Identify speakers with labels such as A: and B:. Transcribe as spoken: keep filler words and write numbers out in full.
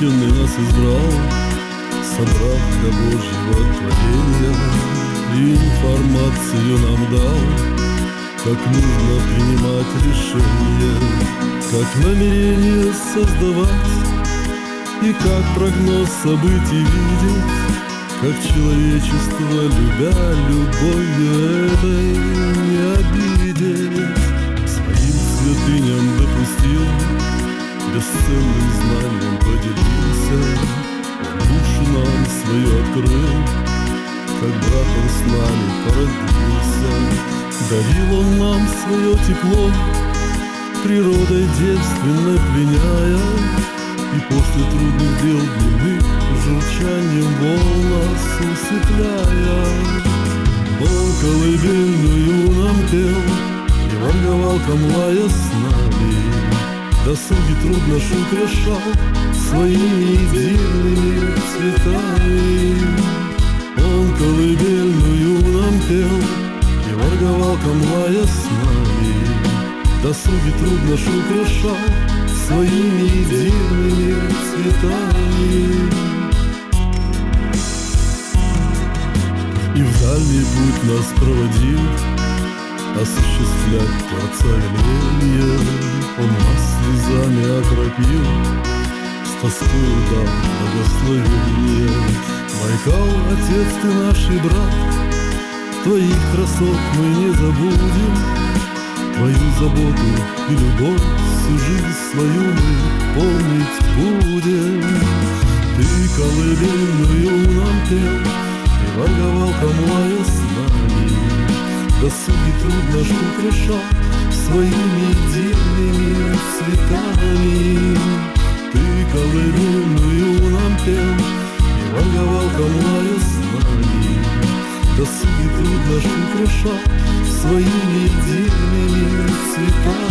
A: священный нас избрал, собрав для Божьего творения, и информацию нам дал, как нужно принимать решения, как намерение создавать и как прогноз событий видеть, как человечество, любя любовью этой, не обидеть. Своим святыням допустил, бесценным знанием поделился, душу нам свою открыл, как брат он с нами породился. Дарил он нам свое тепло, природой девственной пленяя, и после трудных дел дневных журчанием волн нас усыпляя. Он колыбельную нам пел и ворговалком лая с нами, досуги трудноши украшал своими дивными цветами. Он колыбельную нам пел и ворговалком лая с нами, досуги трудноши украшал своими дивными цветами. И в дальний путь нас проводил, осуществлять Творца веления. Он нас слезами окропил, с тоскою дал благословение. Байкал, отец ты наш и брат, твоих красот мы не забудем, твою заботу и любовь всю жизнь свою мы помнить будем. Ты колыбельную нам пел и ворговалком лая с нами, досуги трудно ж украшал своими дивными цветами. Ты колыбельную нам пел и ворговалком лая с нами, досуги трудно ж украшал своими дивными цветами.